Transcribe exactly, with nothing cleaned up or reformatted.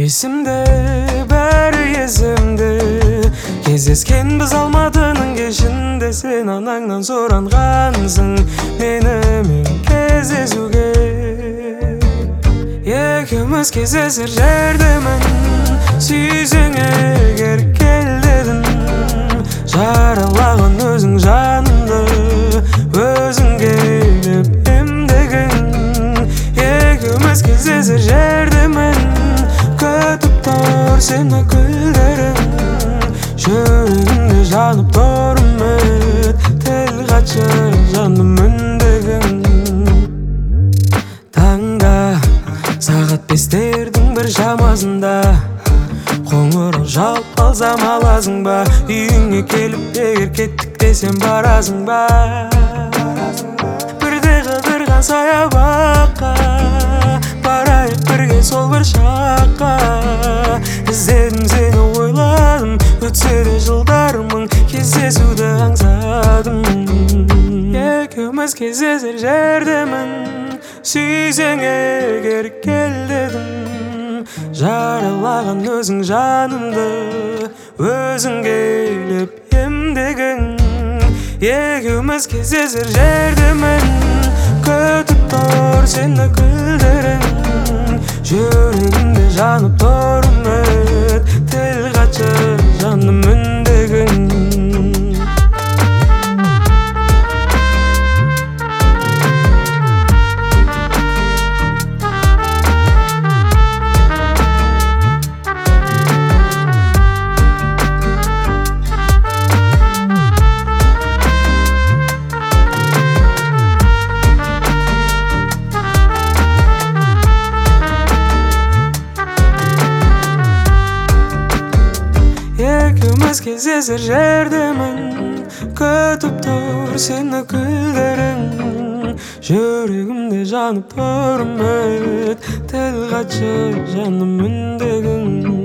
Esimde, bari esimde Кездескен біз Алматының кешінде Сен анаңнан сұранғансың менімен кездесуге Екеуміз кездесер жердемін Сүйсең егер кел дедің Жаралаған өзің жанымды Өзің келіп емдегін Екеуміз кездесер жердемін Күтіп тұр сені гүлдерің Жүрегімде жанып тұр үміт Тіл қатшы жаным үндегің Таңда сағат бестердің бір шамасында Қоңырау жалп алсам аласың ба Үйіңе келіп егер кеттік десем барасың ба Бірде қыдырған саябаққа Барайық бірге сол бір шаққа Іздедім сені ойладым Өтсе де жылдар мың Кездесуді аңсадым Екеуміз кездесер жердемін Сүйсең егер кел дедің Жаралаған өзің жанымды Өзің келіп емдегің Екеуміз кездесер жердемін Күтіп тұр сені гүлдерің Жүрегімде жанып тұр үміт Тіл қатшы жаным үндегің Екеуміз кездесер жердемін Күтіп тұр сені гүлдерің Жүрегімде жанып тұр үміт Тіл қатшы жаным үндегің